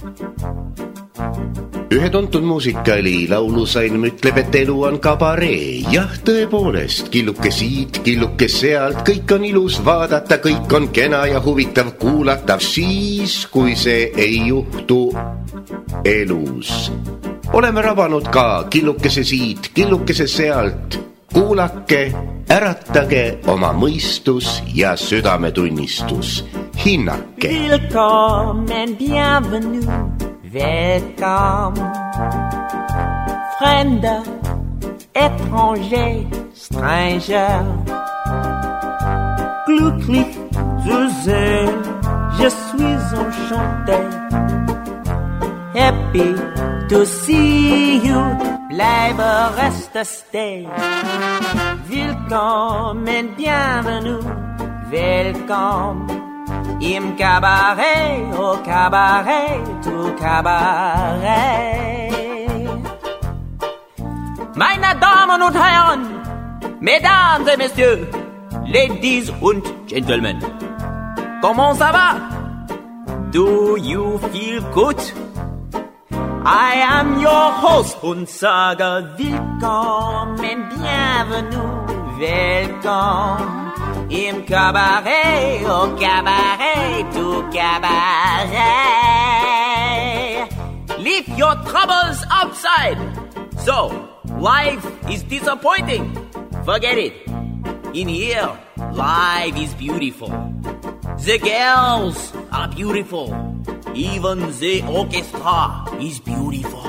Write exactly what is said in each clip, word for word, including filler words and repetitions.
Ühe tuntud muusikali laulusalm ütleb, et elu on kabaree. Jah, tõepoolest, killuke siit, killuke sealt, kõik on ilus vaadata, kõik on kena ja huvitav kuulata, siis kui see ei juhtu elus. Oleme rabanud ka killukese siit, killukese sealt. Kuulake, äratage oma mõistus ja südametunnistus. Hinnake. Willkommen, bienvenue. Welcome, Fremder, étranger, stranger. Glücklich zu sehen, je suis enchanté. Happy to see you, bleibe, reste, stay. Willkommen, bienvenue, welcome. Im Cabaret, au Cabaret, tout Cabaret. Meine Damen und Herren, Mesdames et Messieurs, Ladies und Gentlemen, comment ça va? Do you feel good? I am your host und sage willkommen, bienvenue, welcome. Im Cabaret, au Cabaret, tout Cabaret. Leave your troubles outside. So, life is disappointing. Forget it. In here, life is beautiful. The girls are beautiful. Even the orchestra is beautiful.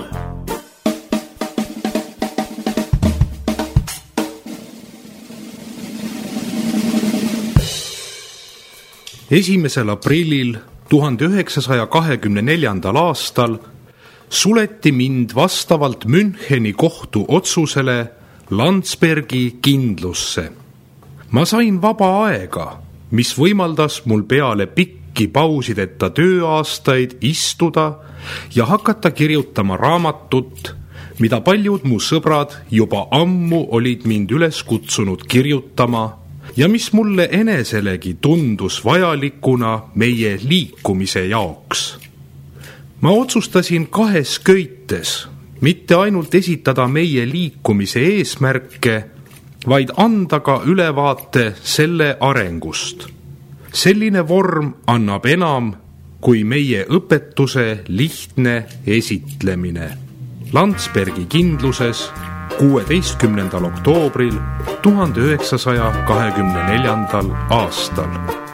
esimesel aprillil tuhande üheksasaja kahekümne neljandal aastal suleti mind vastavalt Müncheni kohtu otsusele Landsbergi kindlusse. Ma sain vaba aega, mis võimaldas mul peale pikki pausideta tööaastaid istuda ja hakata kirjutama raamatut, mida paljud mu sõbrad juba ammu olid mind üles kutsunud kirjutama ja mis mulle eneselegi tundus vajalikuna meie liikumise jaoks. Ma otsustasin kahes köites mitte ainult esitada meie liikumise eesmärke, vaid anda ka ülevaate selle arengust. Selline vorm annab enam kui meie õpetuse lihtne esitlemine. Landsbergi kindluses kuueteistkümnendal oktoobril tuhande üheksasaja kahekümne neljandal aastal.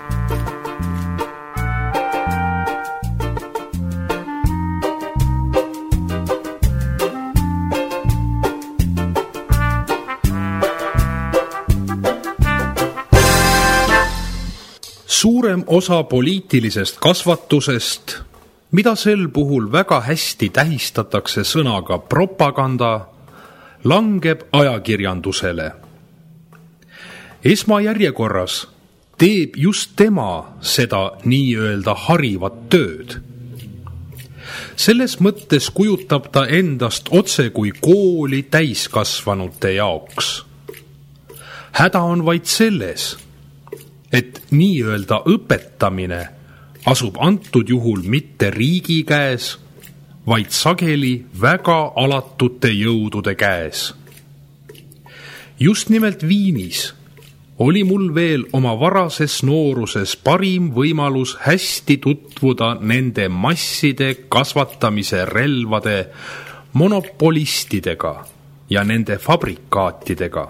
Suurem osa poliitilisest kasvatusest, mida sel puhul väga hästi tähistatakse sõnaga propaganda, langeb ajakirjandusele. Esmajärjekorras teeb just tema seda nii-öelda harivat tööd. Selles mõttes kujutab ta endast otse kui kooli täiskasvanute jaoks. Häda on vaid selles, et nii-öelda õpetamine asub antud juhul mitte riigi käes, vaid sageli väga alatute jõudude käes. Just nimelt Viinis oli mul veel oma varases nooruses parim võimalus hästi tutvuda nende masside kasvatamise relvade monopolistidega ja nende fabrikaatidega.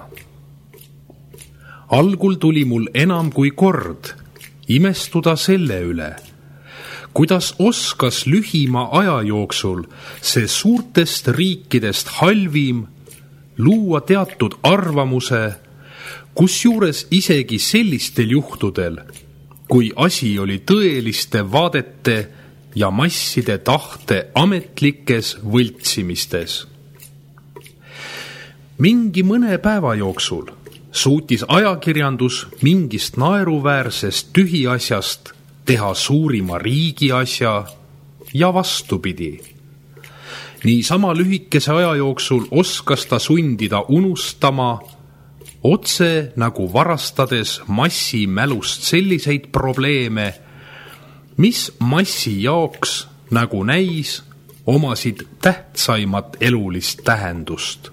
Algul tuli mul enam kui kord imestuda selle üle, kuidas oskas lühima aja jooksul see suurtest riikidest halvim luua teatud arvamuse, kusjuures isegi sellistel juhtudel, kui asi oli tõeliste vaadete ja masside tahte ametlikes võltsimistes. Mingi mõne päeva jooksul suutis ajakirjandus mingist naeruväärsest tühiasjast teha suurima riigi asja ja vastupidi. Nii sama lühikese aja jooksul oskas ta sundida unustama otse nagu varastades massi mälust selliseid probleeme, mis massi jaoks nagu näis, omasid tähtsaimat elulist tähendust.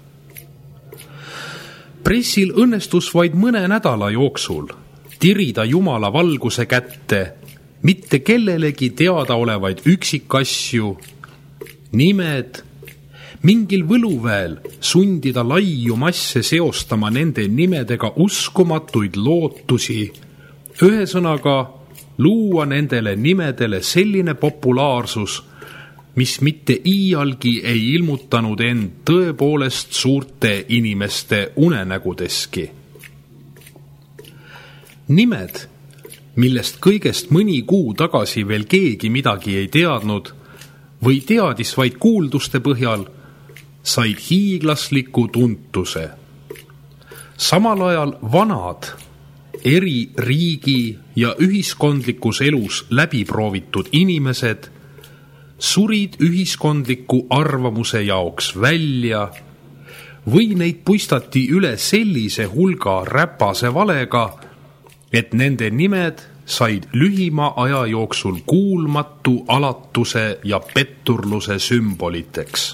Pressil õnnestus vaid mõne nädala jooksul tirida Jumala valguse kätte mitte kellelegi teadaolevaid üksikasju, nimed, mingil võluväel sundida laiu masse seostama nende nimedega uskumatuid lootusi, ühesõnaga luua nendele nimedele selline populaarsus, mis mitte iialgi ei ilmutanud end tõepoolest suurte inimeste unenägudeski. Nimed, millest kõigest mõni kuu tagasi veel keegi midagi ei teadnud või teadis vaid kuulduste põhjal, said hiiglasliku tuntuse. Samal ajal vanad, eri riigi ja ühiskondlikus elus läbiproovitud inimesed surid ühiskondliku arvamuse jaoks välja või neid puistati üle sellise hulga räpase valega, et nende nimed said lühima aja jooksul kuulmatu alatuse ja petturluse sümboliteks.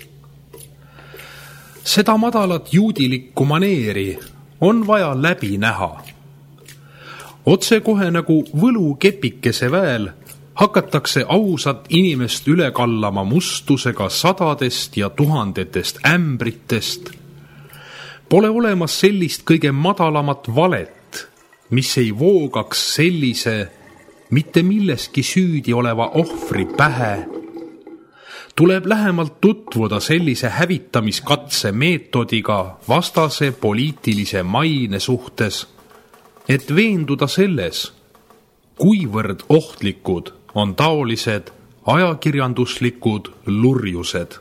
Seda madalat juudilikku maneeri on vaja läbi näha. Otsekohe nagu võlukepikese väel hakatakse ausat inimest üle kallama mustusega sadadest ja tuhandetest ämbritest. Pole olemas sellist kõige madalamat valet, mis ei voogaks sellise, mitte milleski süüdi oleva ohvri pähe. Tuleb lähemalt tutvuda sellise hävitamiskatse meetodiga vastase poliitilise maine suhtes, et veenduda selles, kuivõrd ohtlikud on taolised ajakirjanduslikud lurjused.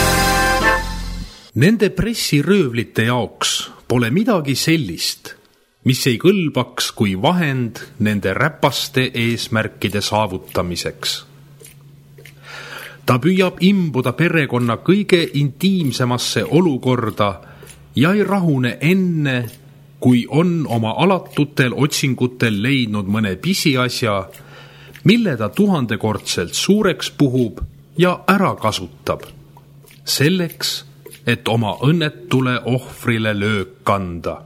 Nende pressiröövlite jaoks pole midagi sellist, mis ei kõlbaks kui vahend nende räpaste eesmärkide saavutamiseks. Ta püüab imbuda perekonna kõige intiimsemasse olukorda ja ei rahune enne, kui on oma alatutel otsingutel leidnud mõne pisiasja, mille ta tuhandekordselt suureks puhub ja ära kasutab, selleks, et oma õnnetule ohvrile löök kanda.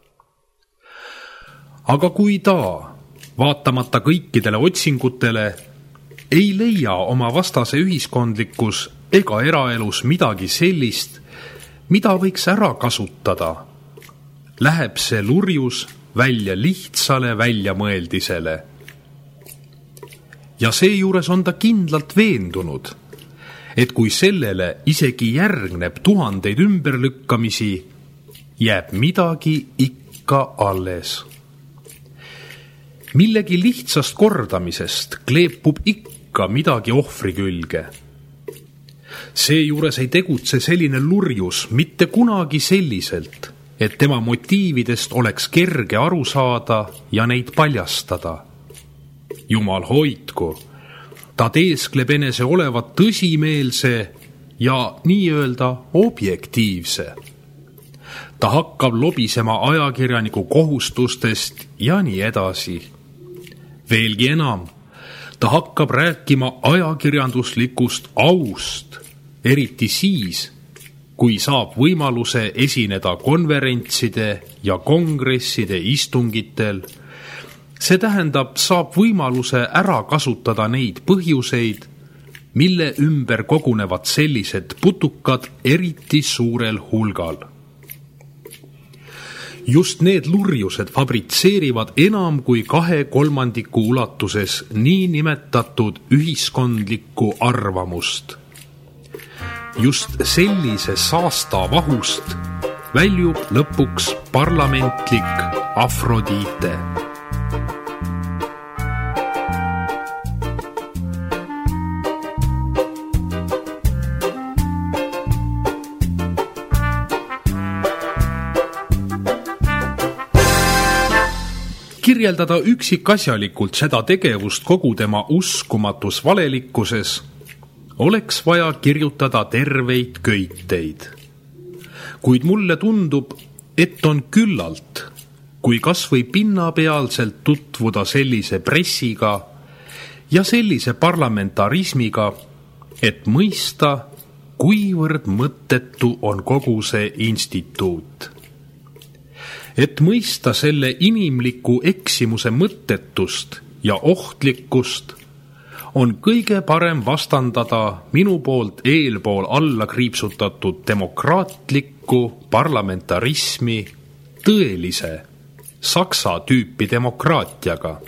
Aga kui ta, vaatamata kõikidele otsingutele, ei leia oma vastase ühiskondlikus ega eraelus midagi sellist, mida võiks ära kasutada, läheb see lurjus välja lihtsale väljamõeldisele. Ja seejuures on ta kindlalt veendunud, et kui sellele isegi järgneb tuhandeid ümberlükkamisi, jääb midagi ikka alles. Millegi lihtsast kordamisest kleepub ikka midagi ohvri külge. Seejuures ei tegutse selline lurjus mitte kunagi selliselt, et tema motiividest oleks kerge aru saada ja neid paljastada. Jumal hoidku, ta teeskleb enese olevat tõsimeelse ja nii-öelda objektiivse. Ta hakkab lobisema ajakirjaniku kohustustest ja nii edasi. Veelgi enam, ta hakkab rääkima ajakirjanduslikust aust, eriti siis, kui saab võimaluse esineda konverentside ja kongresside istungitel. See tähendab, saab võimaluse ära kasutada neid põhjuseid, mille ümber kogunevad sellised putukad eriti suurel hulgal. Just need lurjused fabritseerivad enam kui kahe kolmandiku ulatuses nii nimetatud ühiskondlikku arvamust. Just sellise saasta vahust väljub lõpuks parlamentlik Afrodite. Kirjeldada üksikasjalikult seda tegevust kogu tema uskumatus valelikkuses oleks vaja kirjutada terveid köiteid. Kuid mulle tundub, et on küllalt, kui kas või pinnapealselt tutvuda sellise pressiga ja sellise parlamentarismiga, et mõista, kuivõrd mõttetu on kogu see instituut. Et mõista selle inimliku eksimuse mõttetust ja ohtlikkust, on kõige parem vastandada minu poolt eelpool alla kriipsutatud demokraatlikku parlamentarismi tõelise saksa tüüpi demokraatiaga.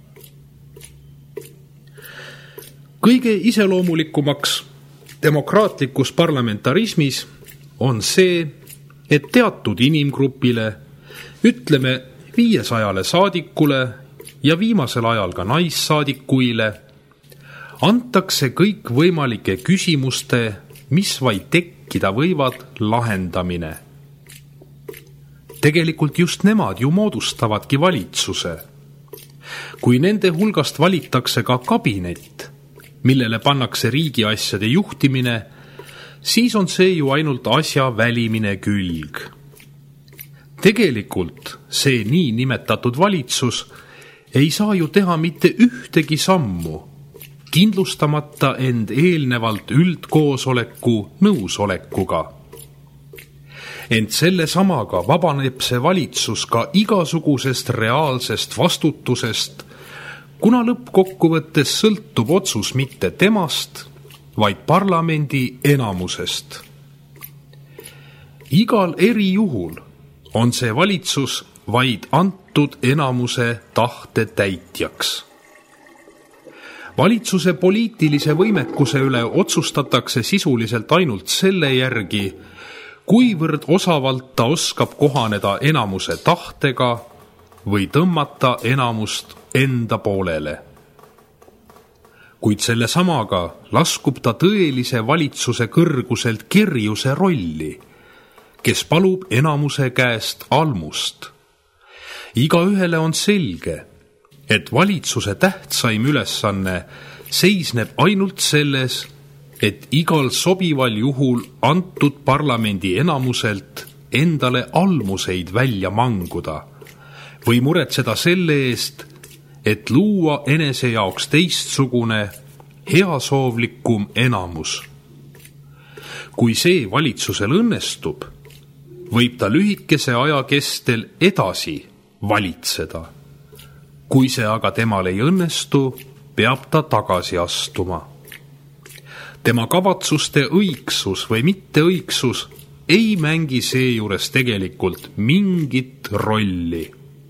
Kõige iseloomulikumaks demokraatlikus parlamentarismis on see, et teatud inimgrupile, ütleme viiesajale saadikule ja viimasel ajal ka naissaadikuile, antakse kõik võimalike küsimuste, mis vaid tekkida võivad, lahendamine. Tegelikult just nemad ju moodustavadki valitsuse. Kui nende hulgast valitakse ka kabinet, millele pannakse riigiasjade juhtimine, siis on see ju ainult asja välimine külg. Tegelikult see nii nimetatud valitsus ei saa ju teha mitte ühtegi sammu, kindlustamata end eelnevalt üldkoosoleku nõusolekuga. Ent selle samaga vabaneb see valitsus ka igasugusest reaalsest vastutusest, kuna lõppkokkuvõttes sõltub otsus mitte temast, vaid parlamendi enamusest. Igal eri juhul on see valitsus vaid antud enamuse tahte täitjaks. Valitsuse poliitilise võimekuse üle otsustatakse sisuliselt ainult selle järgi, kuivõrd osavalt ta oskab kohaneda enamuse tahtega või tõmmata enamust enda poolele. Kuid selle samaga laskub ta tõelise valitsuse kõrguselt kerjuse rolli, kes palub enamuse käest almust. Igaühele on selge, et valitsuse tähtsaim ülesanne seisneb ainult selles, et igal sobival juhul antud parlamendi enamuselt endale almuseid välja manguda või muretseda selle eest, et luua enese jaoks teistsugune, heasoovlikum enamus. Kui see valitsusel õnnestub, võib ta lühikese aja kestel edasi valitseda. Kui see aga temal ei õnnestu, peab ta tagasi astuma. Tema kavatsuste õigsus või mitteõigsus ei mängi seejuures tegelikult mingit rolli.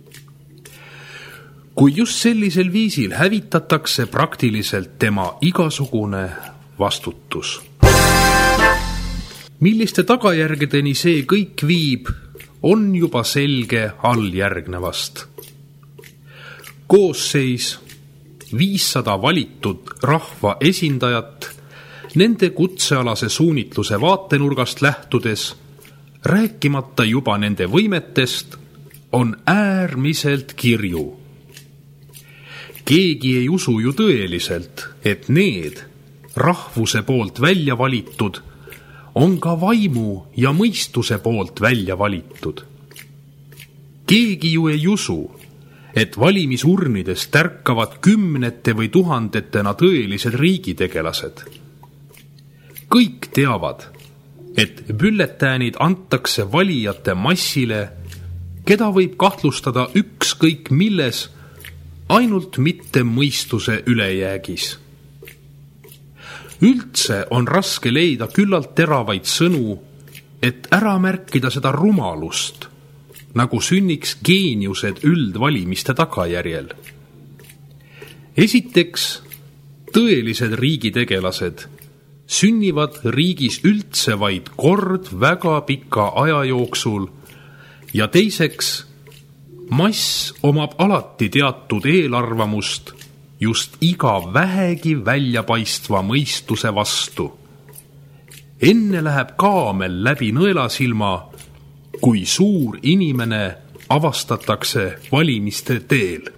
Kui just sellisel viisil hävitatakse praktiliselt tema igasugune vastutus. Milliste tagajärgedeni see kõik viib, on juba selge alljärgnevast. Koosseis viissada valitud rahva esindajat nende kutsealase suunitluse vaatenurgast lähtudes, rääkimata juba nende võimetest, on äärmiselt kirju. Keegi ei usu ju tõeliselt, et need rahvuse poolt välja valitud on ka vaimu ja mõistuse poolt välja valitud. Keegi ju ei usu, et valimisurnides tärkavad kümnete või tuhandetena tõelised riigitegelased. Kõik teavad, et bülletäänid antakse valijate massile, keda võib kahtlustada ükskõik milles, ainult mitte mõistuse ülejäägis. Üldse on raske leida küllalt teravaid sõnu, et ära märkida seda rumalust, nagu sünniks geeniused üldvalimiste tagajärjel. Esiteks, tõelised riigitegelased sünnivad riigis üldse vaid kord väga pika aja jooksul ja teiseks, mass omab alati teatud eelarvamust just iga vähegi väljapaistva mõistuse vastu. Enne läheb kaamel läbi nõelasilma, kui suur inimene avastatakse valimiste teel.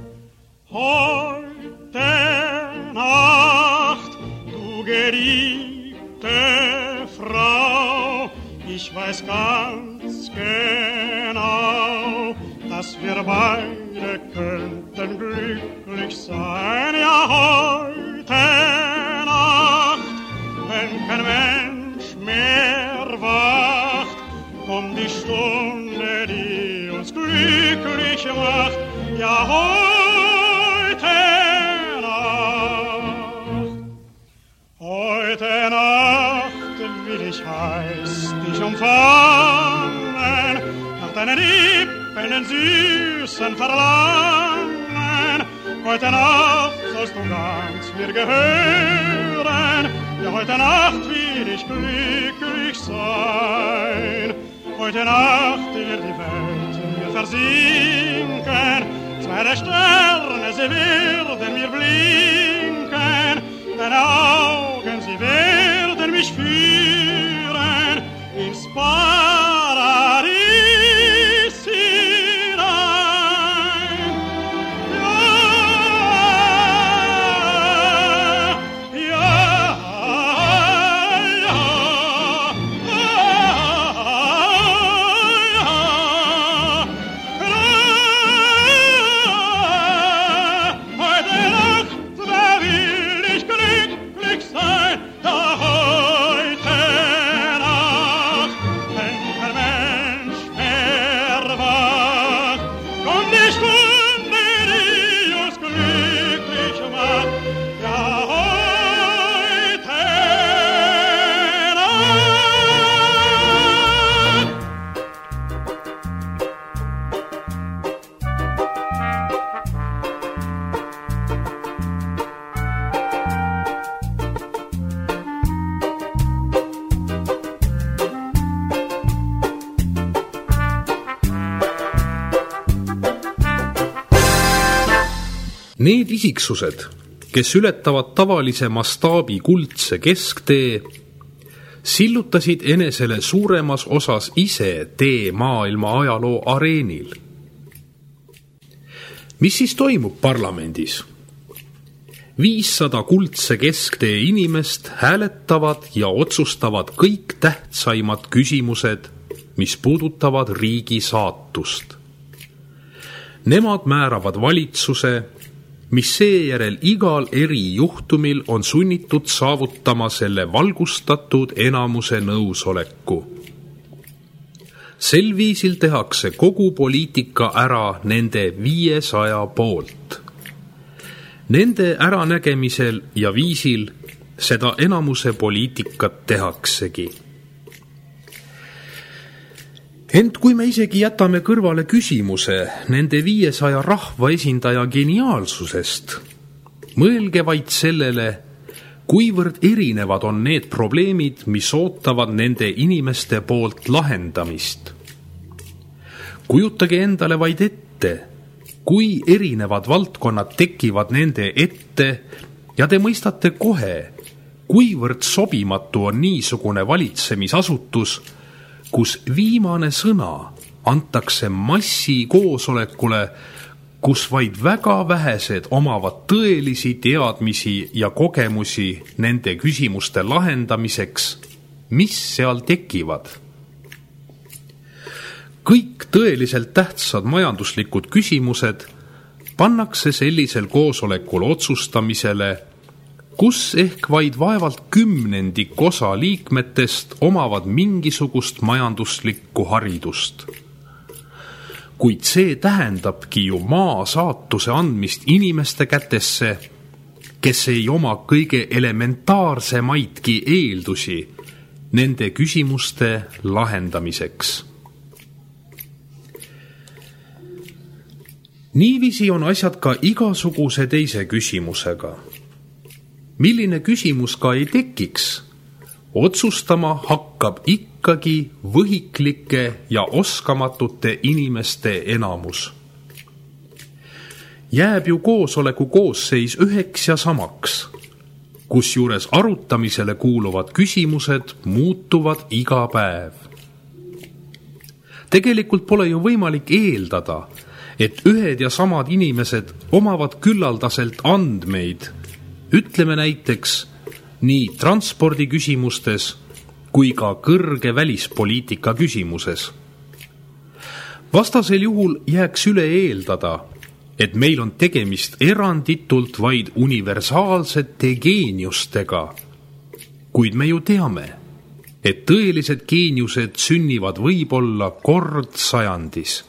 Heute Nacht, du geriet beide könnten glücklich sein, ja heute Nacht, wenn kein Mensch mehr wacht, kommt die Stunde, die uns glücklich macht, ja heute Nacht. Heute Nacht will ich heiß dich umfangen, nach deinen Lippen den süßen Verlangen. Heute Nacht sollst du ganz mir gehören, ja heute Nacht will ich glücklich sein. Heute Nacht wird die Welt mir versinken, zwei der Sterne, sie werden mir blinken, deine Augen, sie werden mich führen ins Paradies hinein. Ja, ja, ja, ja, heute Nacht, da will ich glücklich sein, da heute Nacht, wenn kein Mensch mehr wacht, kommt die Stunde, die uns glücklich macht, ja heute Nacht. Need isiksused, kes ületavad tavalise mastaabi kuldse kesktee, sillutasid enesele suuremas osas ise tee maailma ajaloo areenil. Mis siis toimub parlamendis? viissada kuldse kesktee inimest hääletavad ja otsustavad kõik tähtsaimad küsimused, mis puudutavad riigi saatust. Nemad määravad valitsuse, mis seejärel igal eri juhtumil on sunnitud saavutama selle valgustatud enamuse nõusoleku. Sel viisil tehakse kogu poliitika ära nende viiesaja poolt. Nende äranägemisel ja viisil seda enamuse poliitikat tehaksegi. Ent kui me isegi jätame kõrvale küsimuse nende viiesaja rahva esindaja geniaalsusest, mõelge vaid sellele, kuivõrd erinevad on need probleemid, mis ootavad nende inimeste poolt lahendamist. Kujutage endale vaid ette, kui erinevad valdkonnad tekivad nende ette ja te mõistate kohe, kuivõrd sobimatu on niisugune valitsemisasutus, kus viimane sõna antakse massi koosolekule, kus vaid väga vähesed omavad tõelisi teadmisi ja kogemusi nende küsimuste lahendamiseks, mis seal tekivad. Kõik tõeliselt tähtsad majanduslikud küsimused pannakse sellisel koosolekul otsustamisele, kus ehk vaid vaevalt kümnendik osa liikmetest omavad mingisugust majanduslikku haridust. Kuid see tähendabki ju maa saatuse andmist inimeste kätesse, kes ei oma kõige elementaarsemaidki eeldusi nende küsimuste lahendamiseks. Niiviisi on asjad ka igasuguse teise küsimusega. Milline küsimus ka ei tekiks, otsustama hakkab ikkagi võhiklike ja oskamatute inimeste enamus. Jääb ju koosoleku koosseis üheks ja samaks, kusjuures arutamisele kuuluvad küsimused muutuvad iga päev. Tegelikult pole ju võimalik eeldada, et ühed ja samad inimesed omavad küllaldaselt andmeid, ütleme näiteks nii transpordi küsimustes kui ka kõrge välispoliitika küsimuses. Vastasel juhul jääks üle eeldada, et meil on tegemist eranditult vaid universaalsete geeniustega, kuid me ju teame, et tõelised geeniused sünnivad võib-olla kord sajandis.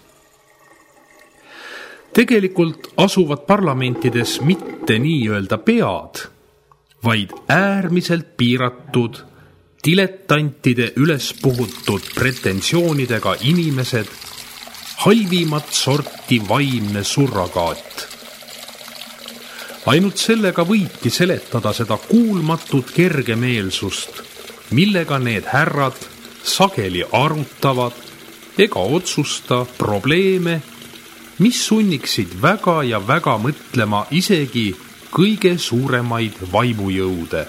Tegelikult asuvad parlamentides mitte nii-öelda pead, vaid äärmiselt piiratud, diletantide üles puhutud pretensioonidega inimesed, halvimat sorti vaimne surrogaat. Ainult sellega võibki seletada seda kuulmatut kergemeelsust, millega need härrad sageli arutavad ega otsusta probleeme, mis sunniksid väga ja väga mõtlema isegi kõige suuremaid vaimujõude.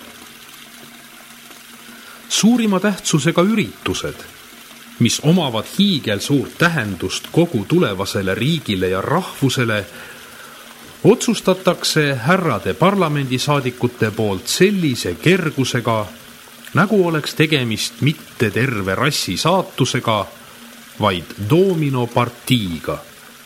Suurima tähtsusega üritused, mis omavad hiigel suurt tähendust kogu tulevasele riigile ja rahvusele, otsustatakse härrade parlamendisaadikute poolt sellise kergusega, nagu oleks tegemist mitte terve rassi saatusega, vaid dominopartiiga.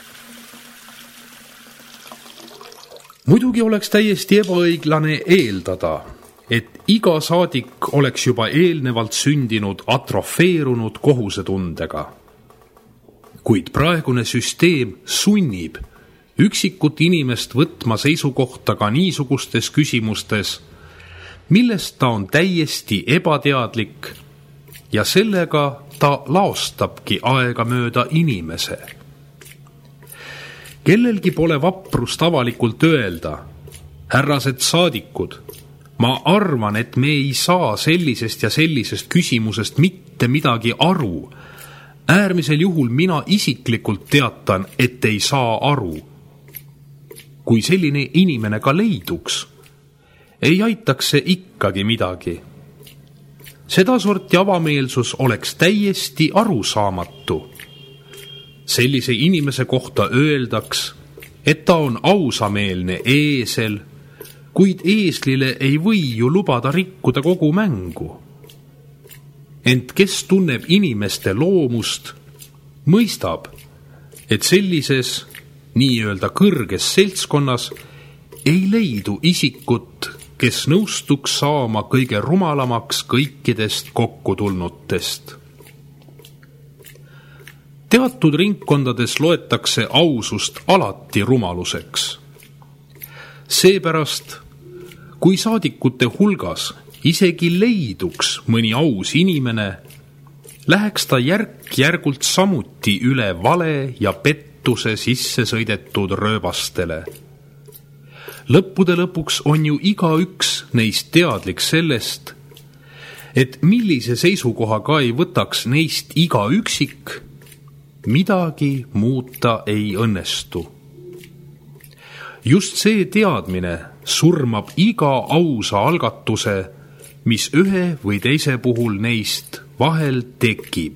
Muidugi oleks täiesti ebaõiglane eeldada, et iga saadik oleks juba eelnevalt sündinud atrofeerunud kohusetundega. Kuid praegune süsteem sunnib üksikut inimest võtma seisukohta ka niisugustes küsimustes, millest ta on täiesti ebateadlik ja sellega ta laostabki aega mööda inimese. Kellelgi pole vaprust avalikult öelda, härrased saadikud, ma arvan, et me ei saa sellisest ja sellisest küsimusest mitte midagi aru. Äärmisel juhul mina isiklikult teatan, et ei saa aru. Kui selline inimene ka leiduks, ei aitaks see ikkagi midagi. Seda sorti avameelsus oleks täiesti arusaamatu. Sellise inimese kohta öeldaks, et ta on ausameelne eesel, kuid eeslile ei või ju lubada rikkuda kogu mängu. Ent kes tunneb inimeste loomust, mõistab, et sellises nii-öelda kõrges seltskonnas ei leidu isikut, kes nõustuks saama kõige rumalamaks kõikidest kokkutulnutest. Teatud ringkondades loetakse ausust alati rumaluseks. Seepärast, kui saadikute hulgas isegi leiduks mõni aus inimene, läheks ta järk-järgult samuti üle vale ja pettuse sisse sõidetud rööbastele. Lõppude lõpuks on ju igaüks neist teadlik sellest, et millise seisukoha ka ei võtaks neist iga üksik, midagi muuta ei õnnestu. Just see teadmine surmab iga ausa algatuse, mis ühe või teise puhul neist vahel tekib.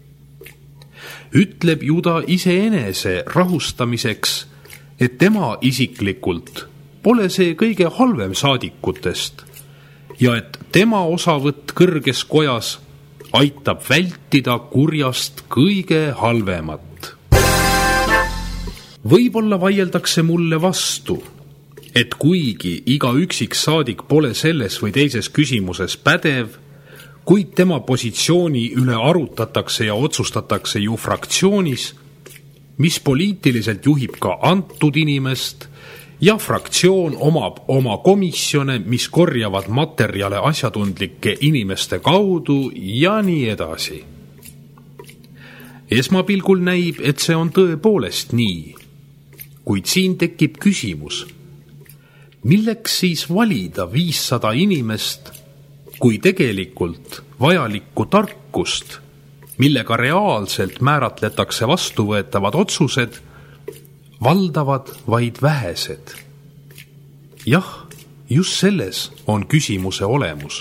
Ütleb ju ta iseenese rahustamiseks, et tema isiklikult pole see kõige halvem saadikutest ja et tema osavõtt kõrges kojas aitab vältida kurjast kõige halvemat. Võib-olla vaieldakse mulle vastu, et kuigi iga üksik saadik pole selles või teises küsimuses pädev, kuid tema positsiooni üle arutatakse ja otsustatakse ju fraktsioonis, mis poliitiliselt juhib ka antud inimest, ja fraktsioon omab oma komisjone, mis korjavad materjale asjatundlike inimeste kaudu ja nii edasi. Esmapilgul näib, et see on tõepoolest nii, kuid siin tekib küsimus, milleks siis valida viissada inimest, kui tegelikult vajalikku tarkust, millega reaalselt määratletakse vastuvõetavad otsused, valdavad vaid vähesed. Jah, just selles on küsimuse olemus.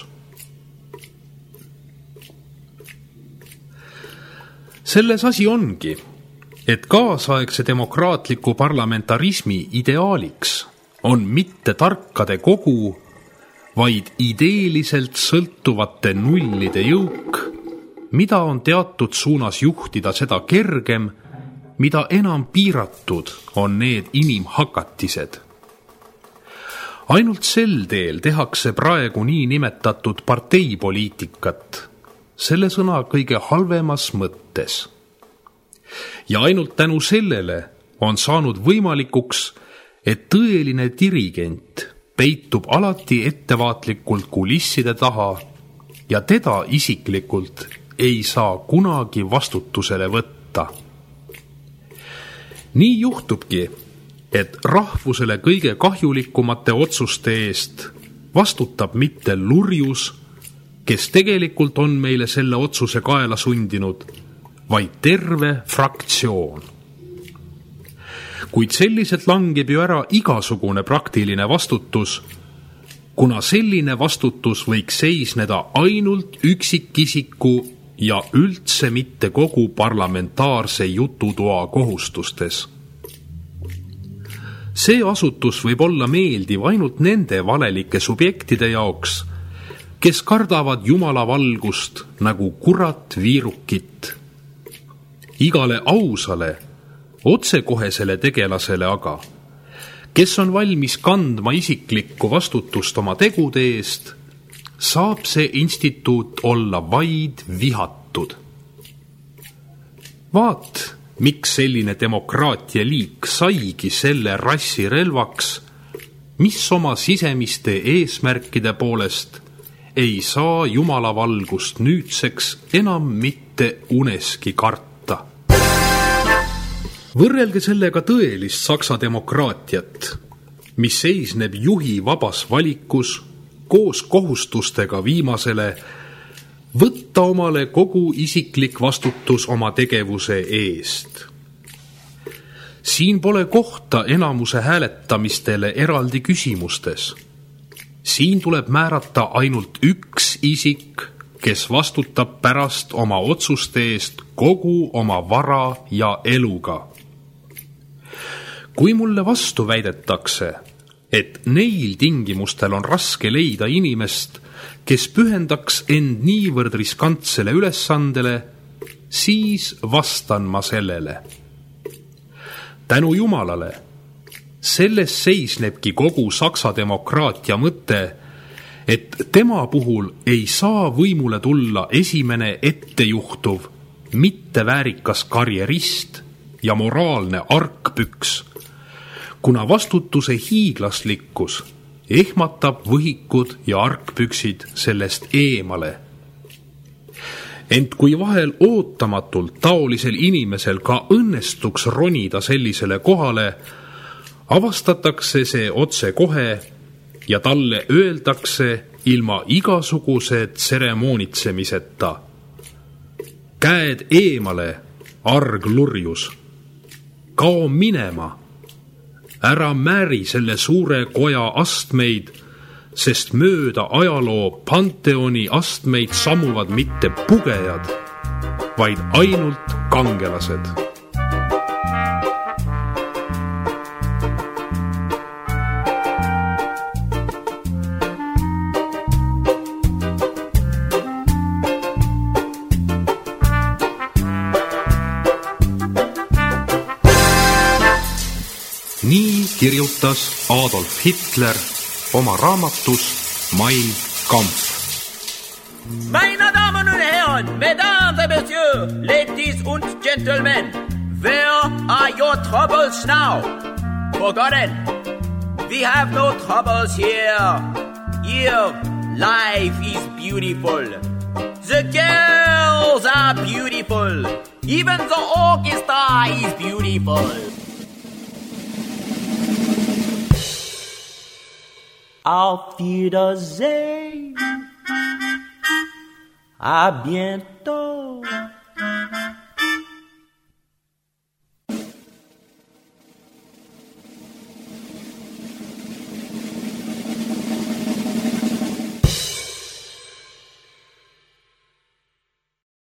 Selles asi ongi, et kaasaegse demokraatliku parlamentarismi ideaaliks on mitte tarkade kogu, vaid ideeliselt sõltuvate nullide jõuk, mida on teatud suunas juhtida seda kergem, mida enam piiratud on need inimhakatised. Ainult sel teel tehakse praegu nii nimetatud parteipoliitikat, selle sõna kõige halvemas mõttes. Ja ainult tänu sellele on saanud võimalikuks, et tõeline dirigent peitub alati ettevaatlikult kulisside taha ja teda isiklikult ei saa kunagi vastutusele võtta. Nii juhtubki, et rahvusele kõige kahjulikumate otsuste eest vastutab mitte lurjus, kes tegelikult on meile selle otsuse kaela sundinud, vaid terve fraktsioon. Kuid selliselt langeb ju ära igasugune praktiline vastutus, kuna selline vastutus võiks seisneda ainult üksikisiku ja üldse mitte kogu parlamentaarse jututoa kohustustes. See asutus võib olla meeldiv ainult nende valelike subjektide jaoks, kes kardavad Jumala valgust nagu kurat viirukit. Igale ausale, otsekohesele tegelasele aga, kes on valmis kandma isiklikku vastutust oma tegude eest, saab see instituut olla vaid vihatud. Vaat, miks selline demokraatia liik saigi selle rassi relvaks, mis oma sisemiste eesmärkide poolest ei saa Jumala valgust nüüdseks enam mitte uneski karta. Võrrelge sellega tõelist saksa demokraatiat, mis seisneb juhi vabas valikus koos kohustustega viimasele võtta omale kogu isiklik vastutus oma tegevuse eest. Siin pole kohta enamuse hääletamistele eraldi küsimustes. Siin tuleb määrata ainult üks isik, kes vastutab pärast oma otsuste eest kogu oma vara ja eluga. Kui mulle vastu väidetakse, et neil tingimustel on raske leida inimest, kes pühendaks end niivõrd riskantsele ülesandele, siis vastan ma sellele. Tänu Jumalale, selles seisnebki kogu saksa demokraatia mõte, et tema puhul ei saa võimule tulla esimene ettejuhtuv, mitteväärikas karjerist ja moraalne arkpüks, kuna vastutuse hiiglaslikkus ehmatab võhikud ja arkpüksid sellest eemale. Ent kui vahel ootamatult taolisel inimesel ka õnnestuks ronida sellisele kohale, avastatakse see otse kohe ja talle öeldakse ilma igasuguse tseremoonitsemiseta. Käed eemale, arg lurjus. Kao minema. Ära määri selle suure koja astmeid, sest mööda ajaloo panteoni astmeid sammuvad mitte pugejad, vaid ainult kangelased. Nii kirjutas Adolf Hitler oma raamatus Mein Kampf. Meine Damen und Herren, Mesdames et Messieurs, Ladies und Gentlemen, where are your troubles now? Forgotten. We have no troubles here. Here, life is beautiful. The girls are beautiful. Even the orchestra is beautiful. Auf Wiedersehen. À bientôt.